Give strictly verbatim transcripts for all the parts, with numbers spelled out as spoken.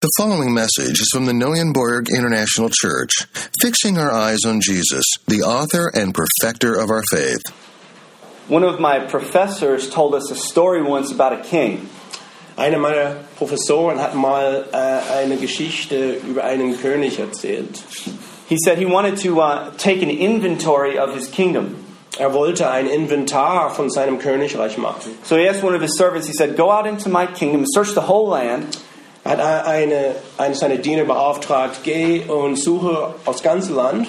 The following message is from the Neuenborg International Church, fixing our eyes on Jesus, the author and perfecter of our faith. One of my professors told us a story once about a king. Einer meiner Professoren hat mal äh, eine Geschichte über einen König erzählt. He said he wanted to uh, take an inventory of his kingdom. Er wollte ein Inventar von seinem Königreich machen. So he asked one of his servants, he said, "Go out into my kingdom and search the whole land." Er hat eine, eine seiner Diener beauftragt, geh und suche aufs ganze Land.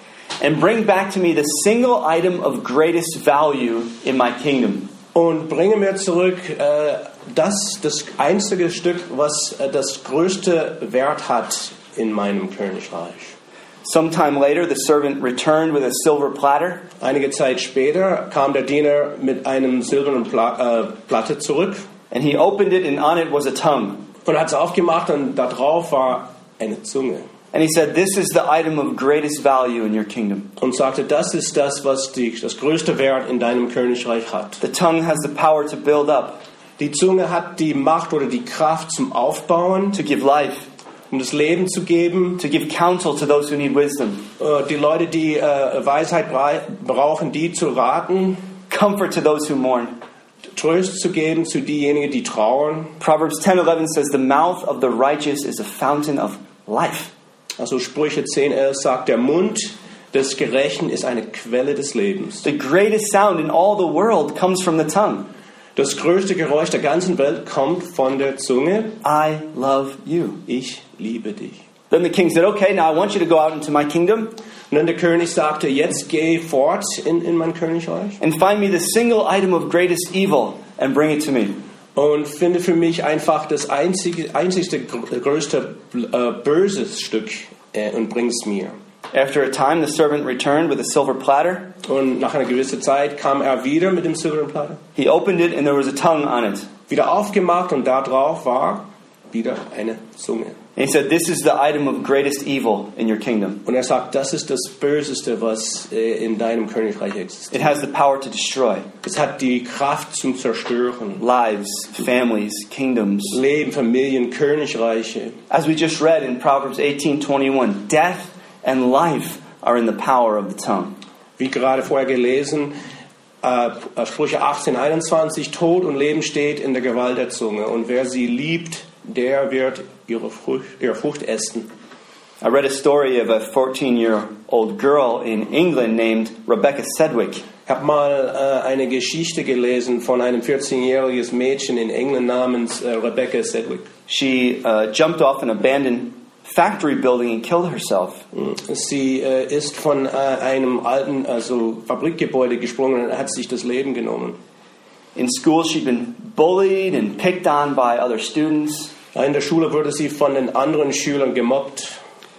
And bring back to me the single item of greatest value in my kingdom. Und bringe mir zurück äh, das, das einzige Stück, was äh, das größte Wert hat in meinem Königreich. Sometime later, the servant returned with a silver platter. Einige Zeit später kam der Diener mit einem silbernen Pla- äh, Platte zurück. And he opened it, and on it was a tongue. Und er hat es aufgemacht und da drauf war eine Zunge. And he said, "This is the item of greatest value in your kingdom." Und sagte, das ist das, was die, das größte Wert in deinem Königreich hat. The tongue has the power to build up, Die Zunge hat die Macht oder die Kraft zum Aufbauen, to give life, um das Leben zu geben. to give counsel to those who need wisdom, Äh, Die Leute, die äh, Weisheit brei- brauchen, die zu raten, comfort to those who mourn. Trost zu geben zu diejenigen, die trauern. Proverbs ten eleven says, "The mouth of the righteous is a fountain of life." Also Sprüche zehn elf sagt, der Mund des Gerechten ist eine Quelle des Lebens. The greatest sound in all the world comes from the tongue. Das größte Geräusch der ganzen Welt kommt von der Zunge. I love you. Ich liebe dich. Then the king said, "Okay, now I want you to go out into my kingdom Und dann der König sagte, jetzt geh fort in, in mein Königreich and find me the single item of greatest evil and bring it to me." und finde für mich einfach das einzige, einzigste, gr- größte äh, böses Stück äh, und bring es mir. After a time, the servant returned with a silver platter. Und nach einer gewissen Zeit kam er wieder mit dem silbernen Platter, He opened it and there was a tongue on it. wieder aufgemacht und da drauf war wieder eine Zunge. And he said, "This is the item of greatest evil in your kingdom. Und er sagt, das ist das Böseste, was äh, in deinem Königreich It existiert. has the power to destroy Es hat die Kraft zum Zerstören. lives, families, kingdoms." Leben, Familien, Königreiche. As we just read in Proverbs eighteen twenty-one, death and life are in the power of the tongue. Wie gerade vorher gelesen, äh, Sprüche achtzehn einundzwanzig, Tod und Leben steht in der Gewalt der Zunge. Und wer sie liebt, der wird ihre Frucht, ihre Frucht essen. I read a story of a fourteen-year-old girl in England named Rebecca Sedgwick. Ich habe mal äh, eine Geschichte gelesen von einem vierzehnjähriges Mädchen in England namens äh, Rebecca Sedgwick. She uh, jumped off an abandoned factory building and killed herself. Sie äh, ist von äh, einem alten also Fabrikgebäude gesprungen und hat sich das Leben genommen. In school, she'd been bullied and picked on by other students. In der Schule wurde sie von den anderen Schülern gemobbt.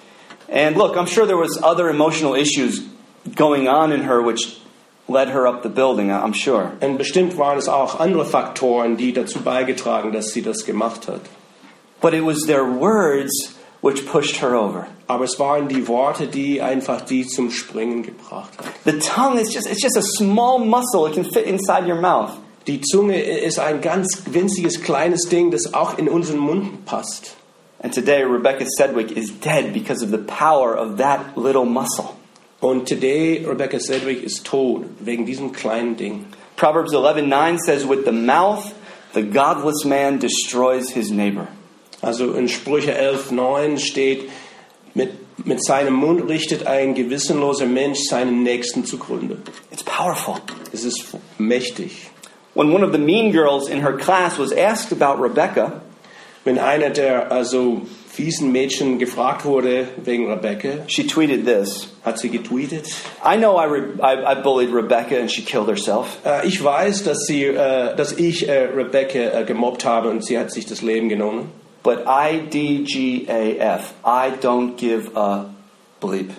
And look, I'm sure there was other emotional issues going on in her which led her up the building, I'm sure. Und bestimmt waren es auch andere Faktoren, die dazu beigetragen, dass sie das gemacht hat. But it was their words which pushed her over. Aber es waren die Worte, die einfach die zum Springen gebracht hat. The tongue is just, it's just a small muscle. It can fit inside your mouth. Die Zunge ist ein ganz winziges kleines Ding, das auch in unseren Mund passt. And today, Rebecca Sedgwick is dead because of the power of that little muscle. Und today Rebecca Sedgwick ist tot wegen diesem kleinen Ding. Proverbs eleven nine says, "With the mouth, the godless man destroys his neighbor." Also in Sprüche elf neun steht, mit, mit seinem Mund richtet ein gewissenloser Mensch seinen Nächsten zugrunde. It's powerful. Es ist mächtig. When one of the mean girls in her class was asked about Rebecca, Wenn einer der also fiesen Mädchen gefragt wurde wegen Rebecca, she tweeted this: hat sie getweetet. "I know I, re- I, I bullied Rebecca and she killed herself. Äh, ich weiß, dass, sie, äh, dass ich äh, Rebecca äh, gemobbt habe und sie hat sich das Leben genommen. But I D G A F, I don't give a bleep."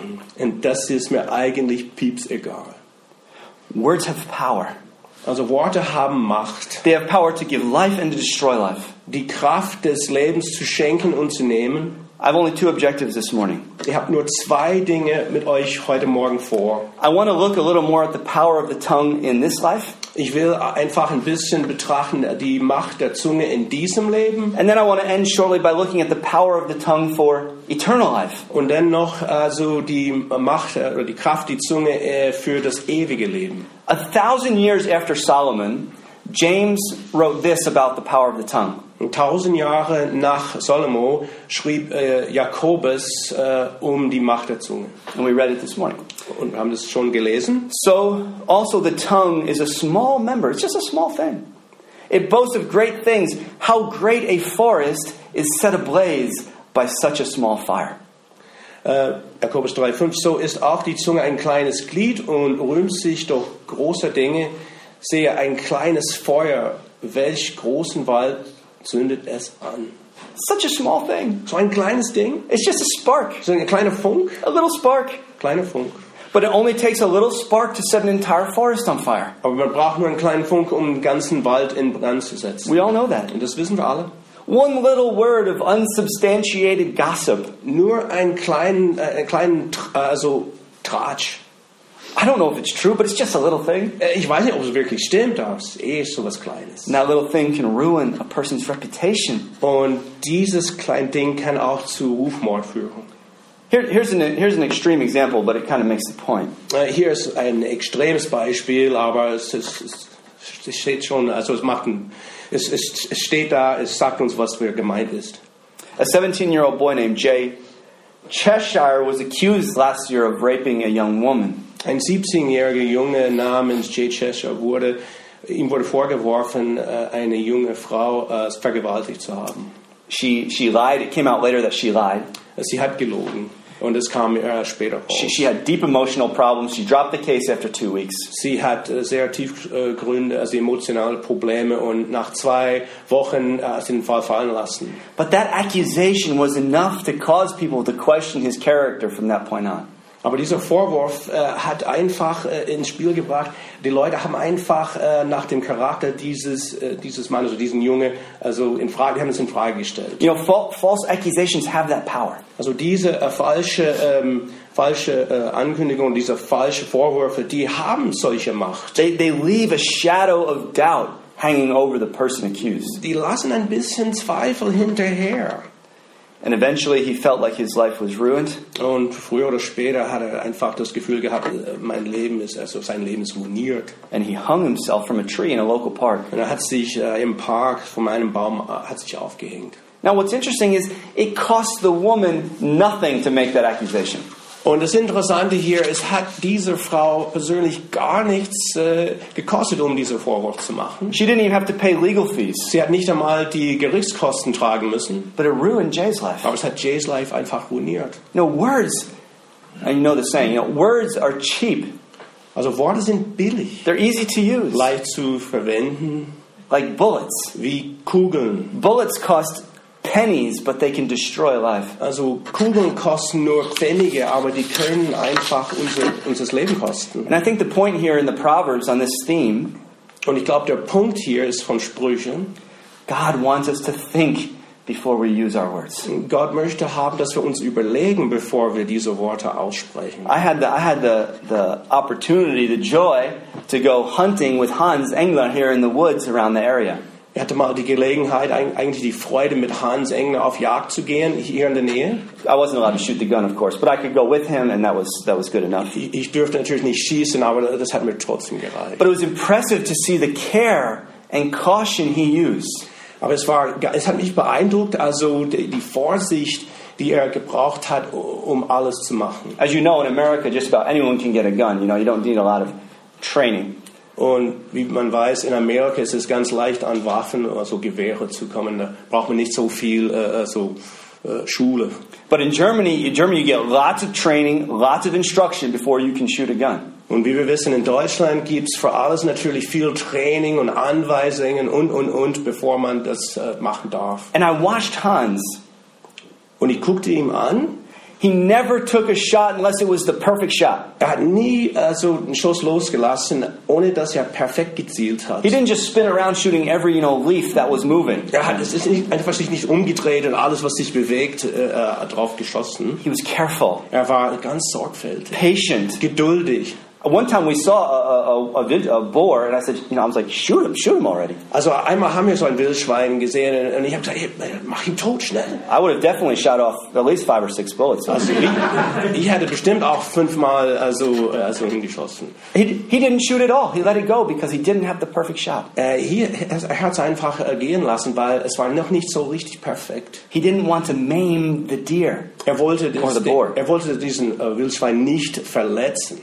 Und das ist mir eigentlich pieps egal. Words have power. Also Worte haben Macht. They have power to give life and to destroy life. Die Kraft des Lebens zu schenken und zu nehmen. I have only two objectives this morning. Ich habe nur zwei Dinge mit euch heute Morgen vor. I want to look a little more at the power of the tongue in this life. Ich will einfach ein bisschen betrachten die Macht der Zunge in diesem Leben. And then I want to end shortly by looking at the power of the tongue for eternal life. Und dann noch also die Macht oder die Kraft, die Zunge äh, für das ewige Leben. A thousand years after Solomon, James wrote this about the power of the tongue. Und tausend Jahre nach Salomo schrieb äh, Jakobus äh, um die Macht der Zunge. And we read it this morning. Und wir haben das schon gelesen. So also the tongue is a small member. It's just a small thing. It boasts of great things. How great a forest is set ablaze by such a small fire. Äh, Jakobus drei fünf. So ist auch die Zunge ein kleines Glied und rühmt sich doch großer Dinge. Sehe ein kleines Feuer, welch großen Wald zündet es an. Such a small thing. So ein kleines Ding. It's just a spark. So ein kleiner Funk. A little spark. Kleiner Funk. But it only takes a little spark to set an entire forest on fire. Aber man braucht nur einen kleinen Funk, um den ganzen Wald in Brand zu setzen. We all know that. Und das wissen wir alle. One little word of unsubstantiated gossip. Nur einen kleinen, äh, einen kleinen also Tratsch. I don't know if it's true, but it's just a little thing. Ich weiß nicht, ob es wirklich stimmt, aber es ist eh so was Kleines. And that little thing can ruin a person's reputation. Und dieses kleine Ding kann auch zu Rufmord führen. Here, here's, an, here's an extreme example, but it kind of makes the point. Hier ist ein extremes Beispiel, aber es, ist, es steht schon, also es macht ein, es, es, es steht da, es sagt uns, was für gemeint ist. A seventeen-year-old boy named Jay Cheshire was accused last year of raping a young woman. Ein siebzehnjähriger Junge namens Jay Cheshire wurde, ihm wurde vorgeworfen, eine junge Frau äh, vergewaltigt zu haben. She she lied. It came out later that she lied. Sie hat gelogen und es kam äh, später raus. She, she had deep emotional problems. She dropped the case after two weeks. Sie hat äh, sehr tiefgründige, also emotionale Probleme und nach zwei Wochen äh, hat sie den Fall fallen lassen. But that accusation was enough to cause people to question his character from that point on. Aber dieser Vorwurf äh, hat einfach äh, ins Spiel gebracht, die Leute haben einfach äh, nach dem Charakter dieses, äh, dieses Mannes, also diesen Junge, also in Frage, die haben es in Frage gestellt. You know, fa- false accusations have that power. Also diese äh, falsche, ähm, falsche äh, Ankündigung, diese falsche Vorwürfe, die haben solche Macht. They, they leave a shadow of doubt hanging over the person accused. Die lassen ein bisschen Zweifel hinterher. And eventually he felt like his life was ruined. Und früher oder später hat er einfach das Gefühl gehabt, mein Leben ist, also sein Leben ist ruiniert. And he hung himself from a tree in a local park. Und er hat sich äh, im Park von einem Baum äh, hat sich aufgehängt. Now what's interesting is it cost the woman nothing to make that accusation. Und das Interessante hier, es hat diese Frau persönlich gar nichts äh, gekostet, um diesen Vorwurf zu machen. She didn't even have to pay legal fees. Sie hat nicht einmal die Gerichtskosten tragen müssen. But it ruined Jay's life. Aber es hat Jays Life einfach ruiniert. You know, words, and you know the saying, you know, words are cheap. Also Worte sind billig. They're easy to use. Leicht zu verwenden. Like bullets. Wie Kugeln. Bullets cost pennies, but they can destroy life. Also Kugeln kosten nur Pfennige, aber die können einfach unser, unser Leben kosten. And I think the point here in the Proverbs on this theme, Und ich glaube, der Punkt hier ist von Sprüchen. God wants us to think before we use our words. Gott möchte haben, dass wir uns überlegen, bevor wir diese Worte aussprechen. I had the I had the the opportunity, the joy to go hunting with Hans Engler here in the woods around the area. Er hatte mal die Gelegenheit, eigentlich die Freude, mit Hans Engler auf Jagd zu gehen, hier in der Nähe. I wasn't allowed to shoot the gun, of course, but I could go with him, and that was that was good enough. Ich, ich dürfte natürlich nicht schießen, aber das hat mir trotzdem gereicht. But it was impressive to see the care and caution he used. Aber es war, es hat mich beeindruckt, also die, die Vorsicht, die er gebraucht hat, um alles zu machen. As you know, in America, just about anyone can get a gun. You know, you don't need a lot of training. Und wie man weiß, in Amerika ist es ganz leicht, an Waffen, also Gewehre zu kommen. Da braucht man nicht so viel äh, so, äh, Schule. But in Germany, in Germany, you get lots of training, lots of instruction before you can shoot a gun. Und wie wir wissen, in Deutschland gibt es für alles natürlich viel Training und Anweisungen und, und, und, bevor man das äh, machen darf. And I watched Hans. Und ich guckte ihm an. He never took a shot unless it was the perfect shot. Er hat nie äh, so einen Schuss losgelassen, ohne dass er perfekt gezielt hat. He didn't just spin around shooting every, you know, leaf that was moving. Er hat es ist nicht, einfach sich nicht umgedreht und alles, was sich bewegt, äh, drauf geschossen. He was careful. Er war ganz sorgfältig, Patient. geduldig. One time we saw a, a, a, vid, a boar, and I said, you know, I was like, shoot him, shoot him already. Also einmal haben wir so ein Wildschwein gesehen und ich habe gesagt, hey, mach ihn tot, schnell. I would have definitely shot off at least five or six bullets. Also ich, ich hätte bestimmt auch fünfmal also, also hingeschossen. He, he didn't shoot at all. He let it go because he didn't have the perfect shot. Äh, hier, er hat es einfach äh, gehen lassen, weil es war noch nicht so richtig perfekt. He didn't want to maim the deer. Er wollte, Or the das, boar. er wollte diesen äh, Wildschwein nicht verletzen.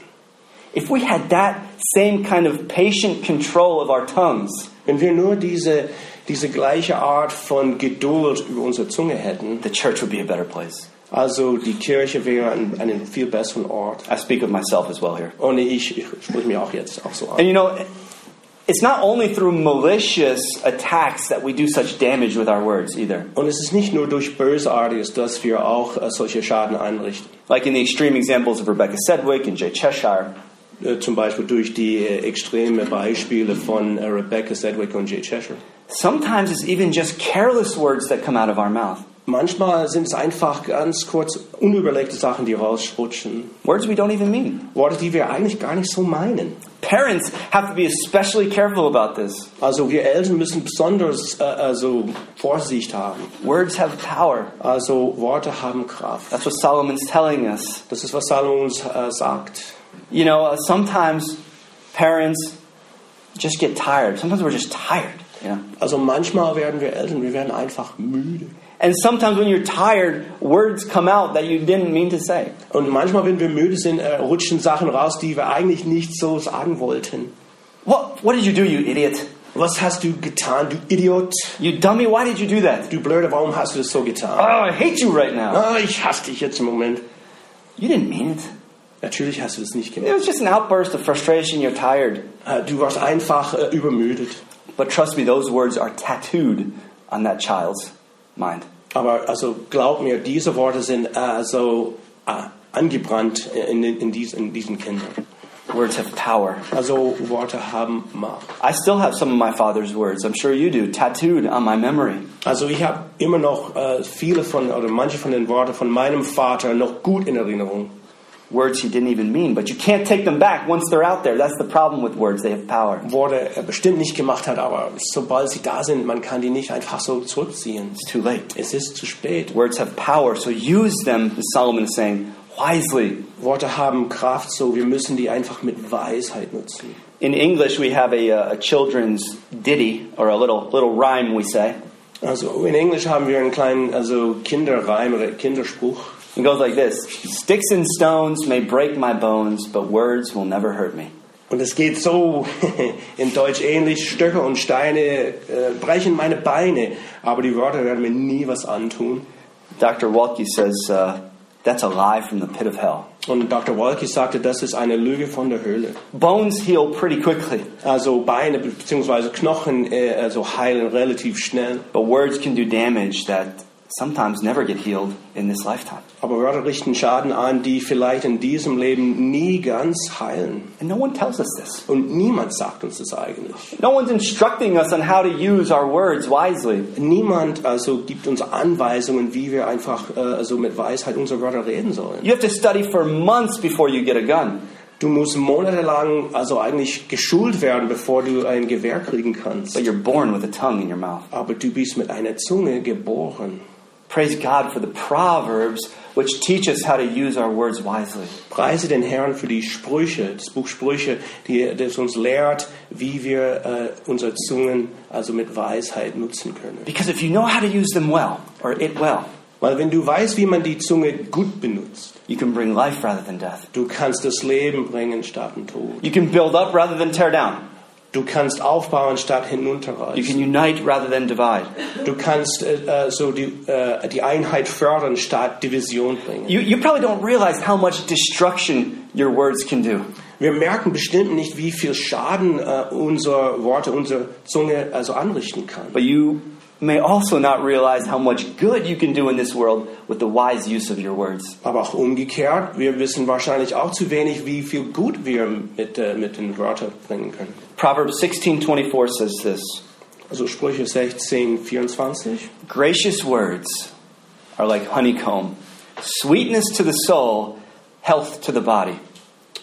If we had that same kind of patient control of our tongues, Wenn wir nur diese, diese gleiche Art von Geduld über unsere Zunge hätten, the church would be a better place. also die Kirche wäre ein, ein viel besseren Ort. I speak of myself as well here. Und ich, ich spreche mir auch jetzt auch so an. And you know, it's not only through malicious attacks that we do such damage with our words either. Und es ist nicht nur durch Bösartiges, dass wir auch äh, solche Schaden einrichten. Like in the extreme examples of Rebecca Sedgwick and Jay Cheshire. Äh, zum Beispiel durch die äh, extreme Beispiele von äh, Rebecca Sedgwick und Jay Cheshire. Sometimes it's even just careless words that come out of our mouth. Manchmal sind es einfach ganz kurz unüberlegte Sachen, die rausrutschen. Words we don't even mean. Worte, die wir eigentlich gar nicht so meinen. Parents have to be especially careful about this. Also wir Eltern müssen besonders äh, also Vorsicht haben. Words have power. Also Worte haben Kraft. That's what Solomon's telling us. Das ist, was Salomon uns äh, sagt. You know, uh, sometimes parents just get tired. Sometimes we're just tired. Yeah. Also manchmal werden wir Eltern, wir werden einfach müde. And sometimes when you're tired, words come out that you didn't mean to say. Und manchmal, wenn wir müde sind, äh, rutschen Sachen raus, die wir eigentlich nicht so sagen wollten. What, what did you do, you idiot? Was hast du getan, du Idiot? You dummy, why did you do that? Du Blöde, warum hast du das so getan? Oh, I hate you right now. Ah, ich hasse dich jetzt im Moment. You didn't mean it. Natürlich hast du das nicht It gemacht. was just an outburst of frustration. You're tired. Äh, Du warst einfach äh, übermüdet. But trust me, those words are tattooed on that child's mind. Aber also glaub mir, diese Worte sind äh, so äh, angebrannt in, in, in, dies, in diesen Kindern. Words have power. Also Worte haben Macht. I still have some of my father's words, I'm sure you do, tattooed on my memory. Also ich habe immer noch äh, viele von, oder manche von den Worten von meinem Vater noch gut in Erinnerung. Words he didn't even mean, but you can't take them back once they're out there. That's the problem with words, they have power. Worte er bestimmt nicht gemacht hat, aber sobald sie da sind, man kann die nicht einfach so zurückziehen. It's too late. Es ist zu spät. Words have power, so use them, as Solomon is saying, wisely. Worte haben Kraft, so wir müssen die einfach mit Weisheit nutzen. In English, we have a, a children's ditty, or a little little rhyme, we say. Also in Englisch haben wir einen kleinen also Kinderreim oder Kinderspruch. It goes like this: sticks and stones may break my bones, but words will never hurt me. Und es geht so in Deutsch ähnlich: Stöcke und Steine äh, brechen meine Beine, aber die Worte werden mir nie was antun. Doctor Walke says uh, that's a lie from the pit of hell. Und Doktor Walke sagte, das ist eine Lüge von der Hölle. Bones heal pretty quickly, Also Beine bzw. Knochen äh, also heilen relativ schnell, but words can do damage that sometimes never get healed in this lifetime. aber Wörter richten Schaden an, die vielleicht in diesem Leben nie ganz heilen. And no one tells us this. Und niemand sagt uns das eigentlich. No one's instructing us on how to use our words wisely. Niemand also gibt uns Anweisungen, wie wir einfach äh, also mit Weisheit unsere Wörter reden sollen. You have to study for months before you get a gun. Du musst monatelang also eigentlich geschult werden, bevor du ein Gewehr kriegen kannst. But you're born with a tongue in your mouth. Aber du bist mit einer Zunge geboren. Praise God for the Proverbs, which teach us how to use our words wisely. Preise den Herrn für die Sprüche, das Buch Sprüche, die das uns lehrt, wie wir äh, unsere Zungen also mit Weisheit nutzen können. Because if you know how to use them well, or it well, Weil wenn du weißt, wie man die Zunge gut benutzt, you can bring life rather than death. du kannst das Leben bringen statt den Tod. You can build up rather than tear down. Du kannst aufbauen statt You hinunterreißen. can unite rather than divide. Du kannst äh, so die, äh, die Einheit fördern statt Division bringen. You, you probably don't realize how much destruction your words can do. Wir merken bestimmt nicht, wie viel Schaden äh, unsere Worte, unsere Zunge also anrichten kann. But you may also not realize how much good you can do in this world with the wise use of your words. Aber auch umgekehrt, wir wissen wahrscheinlich auch zu wenig, wie viel Gut wir mit, äh, mit den Wörtern bringen können. Proverbs sixteen twenty-four says this: Also Sprüche sechzehn vierundzwanzig. gracious words are like honeycomb, sweetness to the soul, health to the body.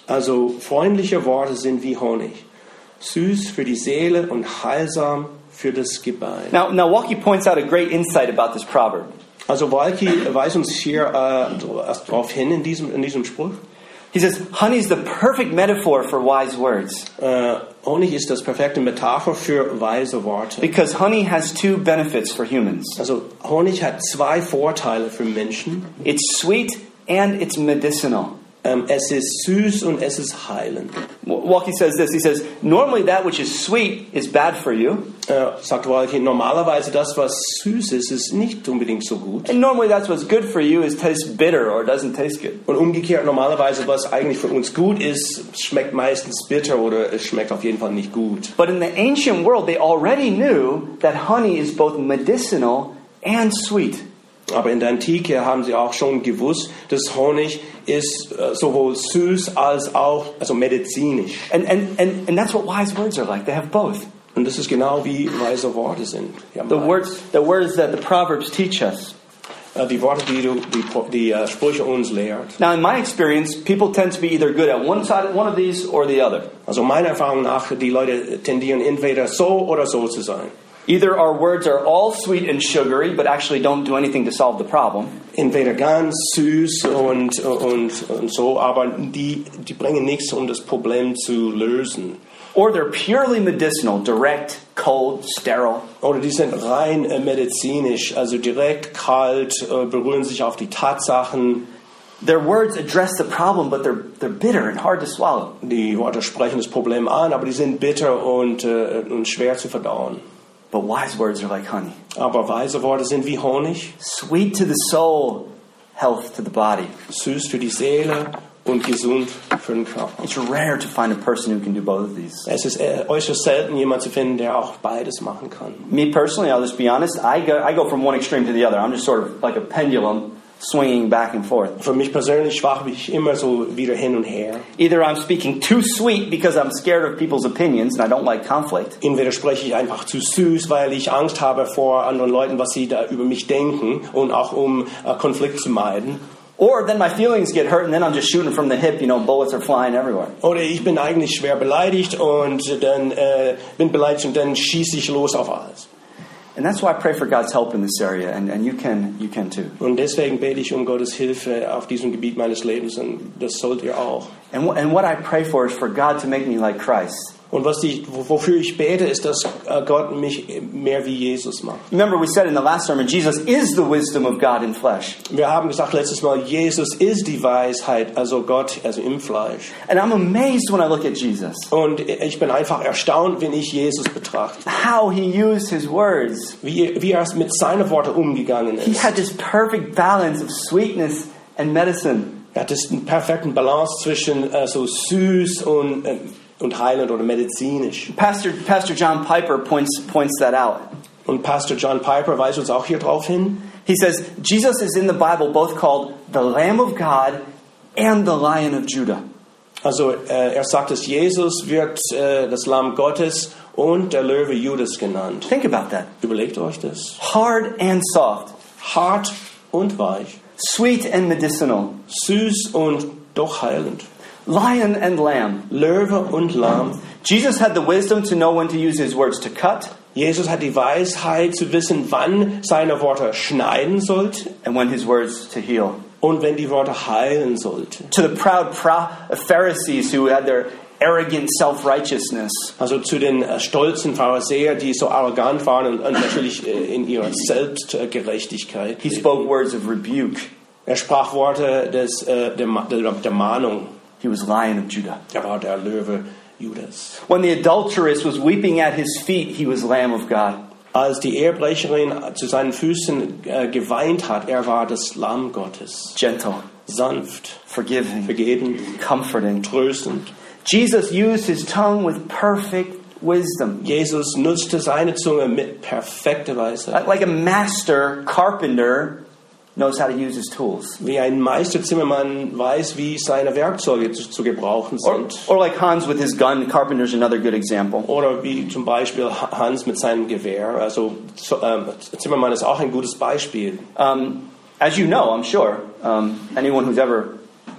Also freundliche Worte sind wie Honig, süß für die Seele und heilsam für das Gebein. Now, now Walkie points out a great insight about this proverb. Also Walkie weist uns hier äh, darauf hin in diesem, in diesem Spruch. He says, honey is the perfect metaphor for wise words. Äh, Honig ist das perfekte Metapher für weise Worte. Because honey has two benefits for humans. Also Honig hat zwei Vorteile für Menschen. It's sweet and it's medicinal. Ähm, es ist süß und es ist heilend. Walkie says this, he says, normally that which is sweet is bad for you. Äh, sagt Walkie, normalerweise das, was süß ist, ist nicht unbedingt so gut. And normally that's what's good for you is tastes bitter or doesn't taste good. Und umgekehrt, normalerweise, was eigentlich für uns gut ist, schmeckt meistens bitter oder es schmeckt auf jeden Fall nicht gut. But in the ancient world, they already knew that honey is both medicinal and sweet. Aber in der Antike haben sie auch schon gewusst, dass Honig ist äh, sowohl süß als auch also medizinisch. And, and, and, and that's what wise words are like. They have both. Und das ist genau wie weise Worte sind. Die haben The beides. words, the words that the Proverbs teach us. Äh, die Worte, die, du, die, die uh, Sprüche uns lehrt. Now, in my experience, people tend to be either good at one side, one of these, or the other. Also meiner Erfahrung nach, die Leute tendieren entweder so oder so zu sein. Either our words are all sweet and sugary, but actually don't do anything to solve the problem. Entweder ganz süß und, und, und so, aber die, die bringen nichts, um das Problem zu lösen. Or they're purely medicinal, direct, cold, sterile. Oder die sind rein äh, medizinisch, also direkt, kalt, äh, berühren sich auf die Tatsachen. Their words address the problem, but they're, they're bitter and hard to swallow. Die Worte sprechen das Problem an, aber die sind bitter und, äh, und schwer zu verdauen. But wise words are like honey. Aber weise Worte sind wie Honig, Sweet to the soul, health to the body. süß für die Seele und gesund für den Körper. It's rare to find a person who can do both of these. Es ist äh, äußerst selten, jemand zu finden, der auch beides machen kann. Me personally, I'll just be honest, I go, I go from one extreme to the other. I'm just sort of like a pendulum swinging back and forth. Für mich persönlich schwach ich immer so wieder hin und her. Either I'm speaking too sweet because I'm scared of people's opinions and I don't like conflict. Entweder spreche ich einfach zu süß, weil ich Angst habe vor anderen Leuten, was sie da über mich denken und auch um äh, Konflikt zu meiden. Or then my feelings get hurt and then I'm just shooting from the hip, you know, bullets are flying everywhere. Oder ich bin eigentlich schwer beleidigt und dann äh, bin beleidigt und dann schieße ich los auf alles. And that's why I pray for God's help in this area, and, and you can you can too. Und deswegen bete ich um Gottes Hilfe auf diesem Gebiet meines Lebens und das sollt ihr auch. And, and what I pray for is for God to make me like Christ. Und was ich, wofür ich bete, ist, dass Gott mich mehr wie Jesus macht. Remember, we said in the last sermon, Jesus is the wisdom of God in flesh. Wir haben gesagt letztes Mal, Jesus ist die Weisheit, also Gott, also im Fleisch. And I'm amazed when I look at Jesus. Und ich bin einfach erstaunt, wenn ich Jesus betrachte. How he used his words. Wie, wie er mit seinen Worten umgegangen He ist. had this perfect balance of sweetness and medicine. Er hat einen perfekten Balance zwischen äh, so süß und, äh, und heilend oder medizinisch. Pastor Pastor John Piper points points that out. Und Pastor John Piper weist uns auch hier drauf hin. He says Jesus is in the Bible both called the Lamb of God and the Lion of Judah. Also äh, er sagt, dass Jesus wird äh, das Lamm Gottes und der Löwe Judas genannt. Think about that. Überlegt euch das. Hard and soft, Hart und weich, sweet and medicinal, süß und doch heilend. lion and lamb. Löwe und Lamm. Jesus had the wisdom to know when to use his words to cut Jesus hat die Weisheit zu wissen, wann seine Worte schneiden sollte and when his words to heal. und wenn die Worte heilen sollte. To the proud pro- Pharisees who had their arrogant self-righteousness, Also zu den äh, stolzen Pharisäer, die so arrogant waren und, und natürlich äh, in ihrer Selbstgerechtigkeit. he spoke words of rebuke. Er sprach Worte des, äh, der, Ma- der, der Mahnung. He was Lion of Judah. Er war der Löwe Judas. When the adulteress was weeping at his feet, he was Lamb of God. Als die Ehebrecherin zu seinen Füßen äh, geweint hat, er war das Lamm Gottes. Gentle, Sanft, forgiving, vergebend, comforting. tröstend. Jesus used his tongue with perfect wisdom. Jesus nutzte seine Zunge mit perfekter Weisheit. Like a master carpenter knows how to use his tools. Wie ein Meisterzimmermann weiß, wie seine Werkzeuge zu, zu gebrauchen Or, sind. or like Hans with his gun, carpenter's another good example. Oder wie zum Beispiel Hans mit seinem Gewehr. Also so, ähm, Zimmermann ist auch ein gutes Beispiel. Um, as you know, I'm sure, um, anyone who's ever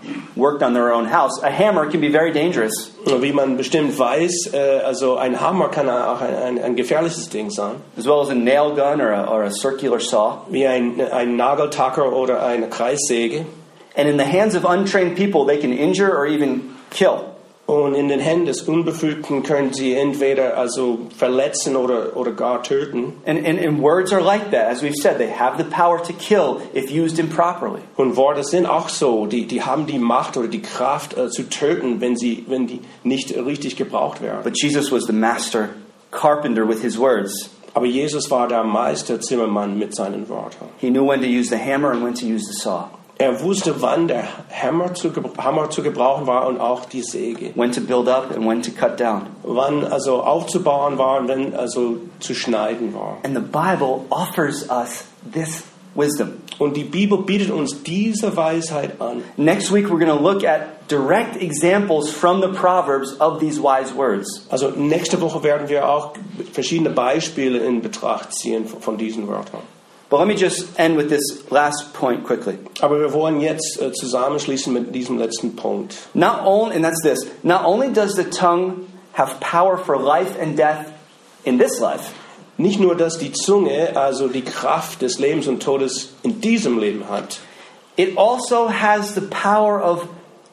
worked on their own house, a hammer can be very dangerous. Wie man bestimmt weiß, äh, also ein Hammer kann auch ein, ein, ein gefährliches Ding sein. As well as a nail gun or a, or a circular saw. Wie ein, ein Nageltacker oder eine Kreissäge. And in the hands of untrained people, they can injure or even kill. Und in den Händen des Unbefügten können sie entweder also verletzen oder, oder gar töten. And, and, and words are like that. As we've said, they have the power to kill if used improperly. Und Worte sind auch so, die, die haben die Macht oder die Kraft äh, zu töten, wenn sie, wenn die nicht richtig gebraucht werden. But Jesus was the master carpenter with his words. Aber Jesus war der Meister Zimmermann mit seinen Worten. He knew when to use the hammer and when to use the saw. Er wusste, wann der Hammer zu, Hammer zu gebrauchen war und auch die Säge. When to build up and when to cut down. Wann also aufzubauen war und wenn also zu schneiden war. And the Bible offers us this wisdom. Und die Bibel bietet uns diese Weisheit an. Next week we're going to look at direct examples from the Proverbs of these wise words. Also nächste Woche werden wir auch verschiedene Beispiele in Betracht ziehen von diesen Wörtern. But let me just end with this last point quickly. Aber wir wollen jetzt äh, zusammenschließen mit diesem letzten Punkt. Not only, and that's this, not only does the tongue have power for life and death in this life. Nicht nur, dass die Zunge also die Kraft des Lebens und Todes in diesem Leben hat. It also has the power of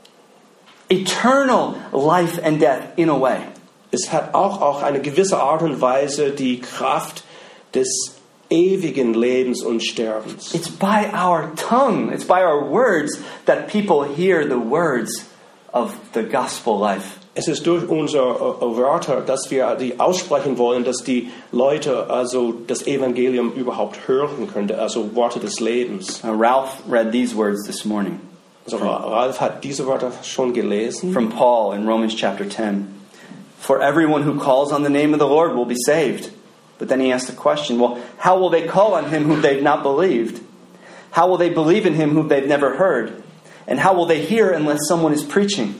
eternal life and death in a way. Es hat auch, auch eine gewisse Art und Weise die Kraft des ewigen Lebens und Sterbens. It's by our tongue, it's by our words that people hear the words of the gospel life. Es ist durch unsere Wörter, dass wir die aussprechen wollen, dass die Leute also das Evangelium überhaupt hören können, also Worte des Lebens. Uh, Ralph read these words this morning. Also Ralph hat diese Wörter schon gelesen. From Paul in Romans chapter ten. For everyone who calls on the name of the Lord will be saved. But then he asked the question, well, how will they call on him whom they've not believed? How will they believe in him whom they've never heard? And how will they hear unless someone is preaching?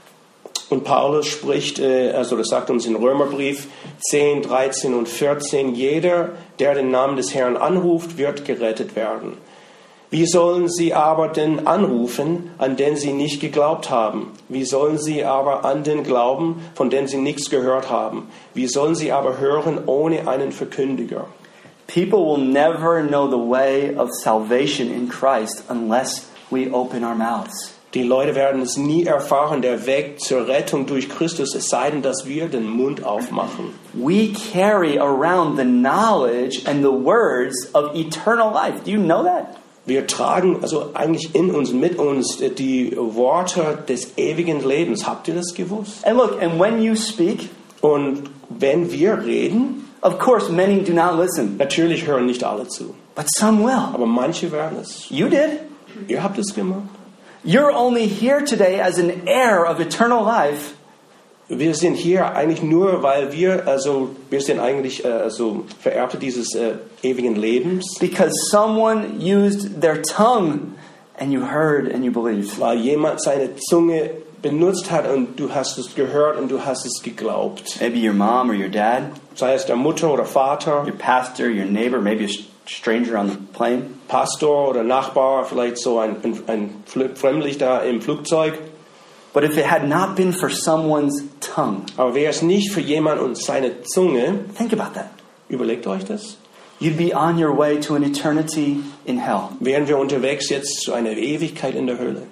Und Paulus spricht, also das sagt uns in Römerbrief zehn, dreizehn und vierzehn, jeder, der den Namen des Herrn anruft, wird gerettet werden. Wie sollen sie aber denn anrufen, an den sie nicht geglaubt haben? Wie sollen sie aber an den glauben, von dem sie nichts gehört haben? Wie sollen sie aber hören ohne einen Verkündiger? People will never know the way of salvation in Christ unless we open our mouths. Die Leute werden es nie erfahren, der Weg zur Rettung durch Christus, es sei denn, dass wir den Mund aufmachen. We carry around the knowledge and the words of eternal life. Do you know that? Wir tragen also eigentlich in uns, mit uns die Worte des ewigen Lebens. Habt ihr das gewusst? And look, and when you speak, und wenn wir reden, of course many do not listen. Natürlich hören nicht alle zu. But some will. Aber manche werden es. You did. Ihr habt es gemacht. You're only here today as an heir of eternal life. Wir sind hier eigentlich nur, weil wir, also wir sind eigentlich äh, also Vererbte dieses äh, ewigen Lebens. Because someone used their tongue and you heard and you believed. Weil jemand seine Zunge benutzt hat und du hast es gehört und du hast es geglaubt. Maybe your mom or your dad. Sei es der Mutter oder Vater. Your pastor, your neighbor, maybe a stranger on the plane. Pastor oder Nachbar, vielleicht so ein, ein, ein Fremdlich da im Flugzeug. But if it had not been for someone's tongue, aber wäre es nicht für jemand und seine Zunge, think about that. Überlegt euch das. You'd be on your way to an eternity in hell. Wären wir unterwegs jetzt zu einer Ewigkeit in der Hölle.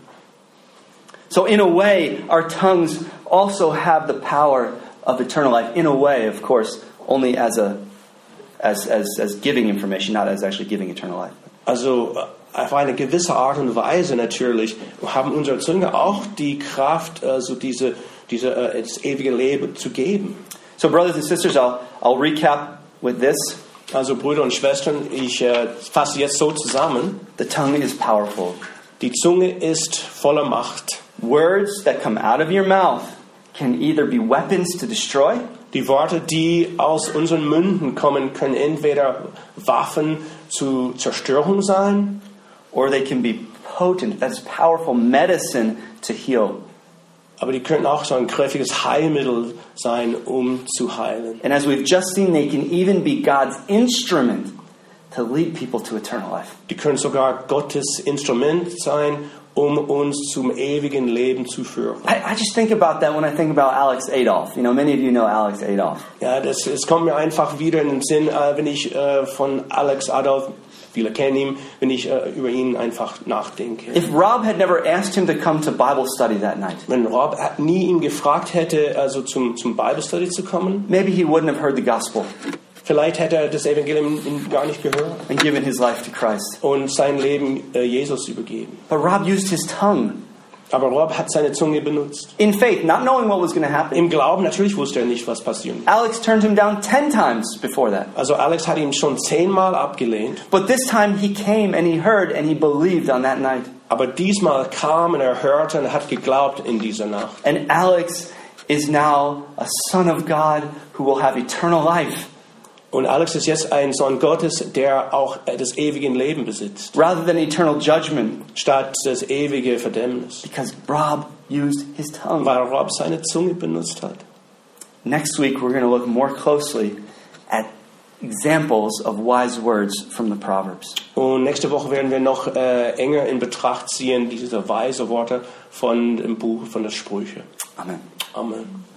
So in a way, our tongues also have the power of eternal life. In a way, of course, only as a as as as giving information, not as actually giving eternal life. Also auf eine gewisse Art und Weise natürlich haben unsere Zunge auch die Kraft, also diese, diese uh, das ewige Leben zu geben. So brothers and sisters, I'll I'll recap with this. Also Brüder und Schwestern, ich äh, fasse jetzt so zusammen. The tongue is powerful. Die Zunge ist voller Macht. Words that come out of your mouth can either be weapons to destroy. Die Worte, die aus unseren Münden kommen, können entweder Waffen zur Zerstörung sein. Or they can be potent, that's powerful medicine to heal. Aber die können auch so ein kräftiges Heilmittel sein, um zu heilen. And as we've just seen, they can even be God's instrument to lead people to eternal life. Die können sogar Gottes Instrument sein, um uns zum ewigen Leben zu führen. I, I just think about that when I think about Alex Adolf. You know, many of you know Alex Adolf. Ja, das, es kommt mir einfach wieder in den Sinn, äh, wenn ich äh, von Alex Adolf, viele kennen ihn, wenn ich äh, über ihn einfach nachdenke. If Rob had never asked him to come to Bible study that night, Wenn Rob nie ihn gefragt hätte, also zum, zum Bible Study zu kommen, maybe he wouldn't have heard the gospel vielleicht hätte er das Evangelium gar nicht gehört and given his life to Christ. und sein Leben äh, Jesus übergeben. But Rob used his tongue Aber Rob hat seine Zunge benutzt. in faith, not knowing what was going to happen. Im Glauben, natürlich wusste er nicht, was passieren wird. Alex turned him down ten times before that. Also Alex hat ihn schon zehnmal abgelehnt, But this time he came and he heard and he believed on that night. aber diesmal kam und er hörte und er hat geglaubt in dieser Nacht. And Alex is now a son of God who will have eternal life. Und Alex ist jetzt ein Sohn Gottes, der auch das ewige Leben besitzt, Rather than eternal judgment, statt das ewige Verdammnis, because Rob used his tongue. weil Rob seine Zunge benutzt hat. Next week we're going to look more closely at examples of wise words from the Proverbs. Und nächste Woche werden wir noch äh, enger in Betracht ziehen, diese weise Worte von dem Buch von der Sprüche. Amen. Amen.